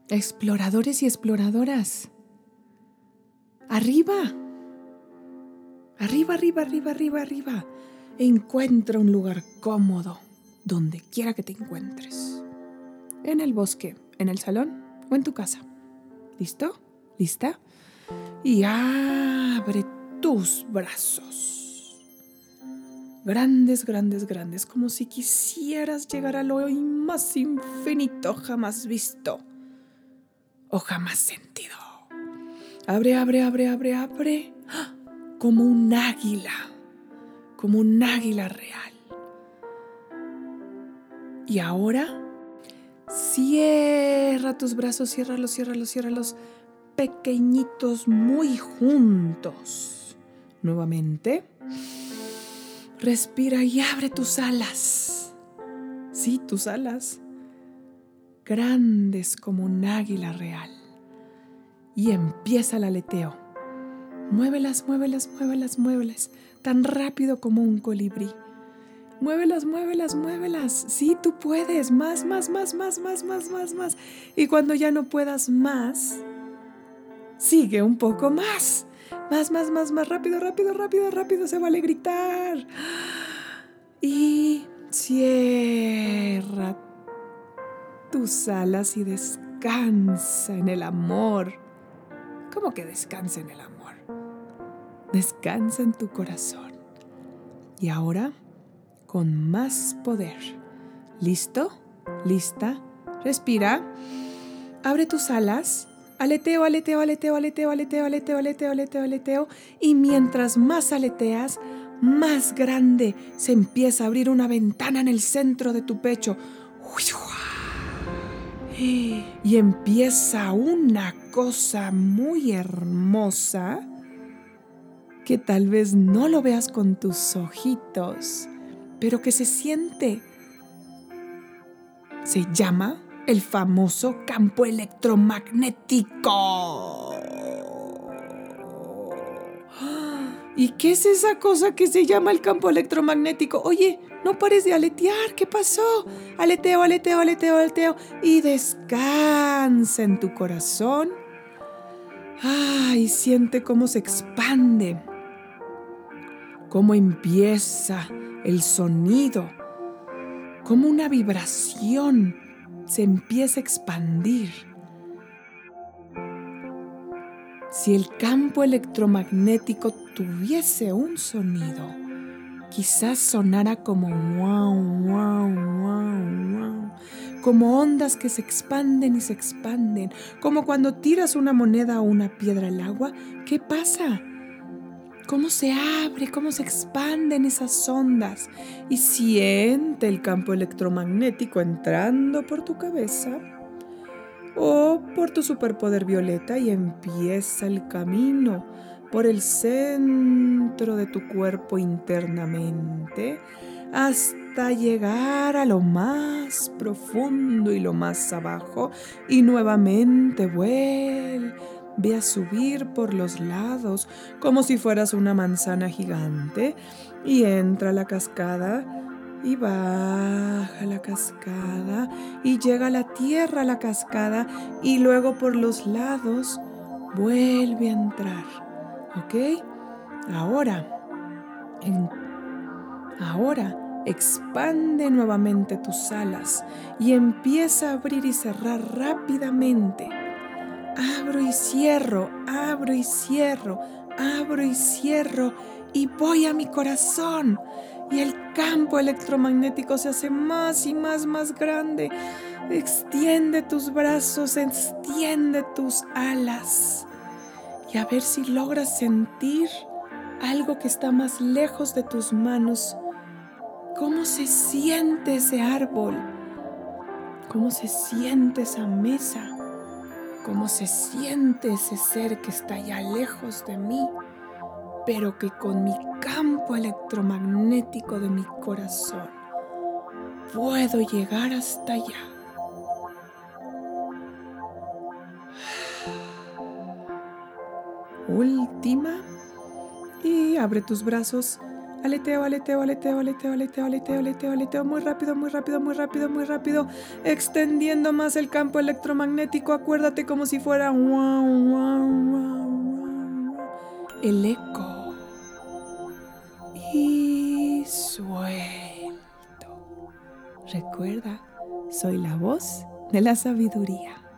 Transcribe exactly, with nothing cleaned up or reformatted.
Exploradores y exploradoras. Arriba. Arriba, arriba, arriba, arriba, arriba. Encuentra un lugar cómodo, donde quiera que te encuentres. En el bosque, en el salón o en tu casa. ¿Listo? ¿Lista? Y abre tus brazos. Grandes, grandes, grandes, como si quisieras llegar a lo más infinito jamás visto o jamás sentido. Abre, abre, abre, abre, abre. Como un águila, como un águila real. Y ahora, cierra tus brazos, ciérralos, ciérralos, ciérralos, pequeñitos, muy juntos. Nuevamente, respira y abre tus alas. Sí, tus alas, grandes como un águila real. Y empieza el aleteo. Muévelas, muévelas, muévelas, muévelas, tan rápido como un colibrí. Muévelas, muévelas, muévelas. Sí, tú puedes. Más, más, más, más, más, más, más, más. Y cuando ya no puedas más, sigue un poco más. Más, más, más, más. Rápido, rápido, rápido, rápido. Se vale gritar. Y cierra tus alas y descansa en el amor. ¿Cómo que descansa en el amor? Descansa en tu corazón. Y ahora, con más poder. ¿Listo? ¿Lista? Respira. Abre tus alas. Aleteo, aleteo, aleteo, aleteo, aleteo, aleteo, aleteo, aleteo, aleteo. Y mientras más aleteas, más grande se empieza a abrir una ventana en el centro de tu pecho. Y empieza una cosa muy hermosa que tal vez no lo veas con tus ojitos, pero que se siente. Se llama el famoso campo electromagnético. ¿Y qué es esa cosa que se llama el campo electromagnético? Oye, no pares de aletear, ¿qué pasó? Aleteo, aleteo, aleteo, aleteo. Y descansa en tu corazón. Ay, siente cómo se expande. Cómo empieza el sonido, cómo una vibración se empieza a expandir. Si el campo electromagnético tuviese un sonido, quizás sonara como wow, wow, wow, wow, como ondas que se expanden y se expanden, como cuando tiras una moneda o una piedra al agua. ¿Qué pasa? Cómo se abre, cómo se expanden esas ondas y siente el campo electromagnético entrando por tu cabeza o por tu superpoder violeta y empieza el camino por el centro de tu cuerpo internamente hasta llegar a lo más profundo y lo más abajo y nuevamente vuelve. Ve a subir por los lados como si fueras una manzana gigante y entra a la cascada y baja la cascada y llega a la tierra la cascada y luego por los lados vuelve a entrar. ¿Ok? Ahora, en, ahora expande nuevamente tus alas y empieza a abrir y cerrar rápidamente. Abro y cierro, abro y cierro, abro y cierro y voy a mi corazón. Y el campo electromagnético se hace más y más, más grande. Extiende tus brazos, extiende tus alas. Y a ver si logras sentir algo que está más lejos de tus manos. ¿Cómo se siente ese árbol? ¿Cómo se siente esa mesa? ¿Cómo se siente ese ser que está allá lejos de mí, pero que con mi campo electromagnético de mi corazón puedo llegar hasta allá? Última. Y abre tus brazos. Aleteo, aleteo, aleteo, aleteo, aleteo, aleteo, aleteo, aleteo, muy rápido, muy rápido, muy rápido, muy rápido, extendiendo más el campo electromagnético. Acuérdate como si fuera wow, wow, wow, wow, wow. El eco. Y suelto. Recuerda, soy la voz de la sabiduría.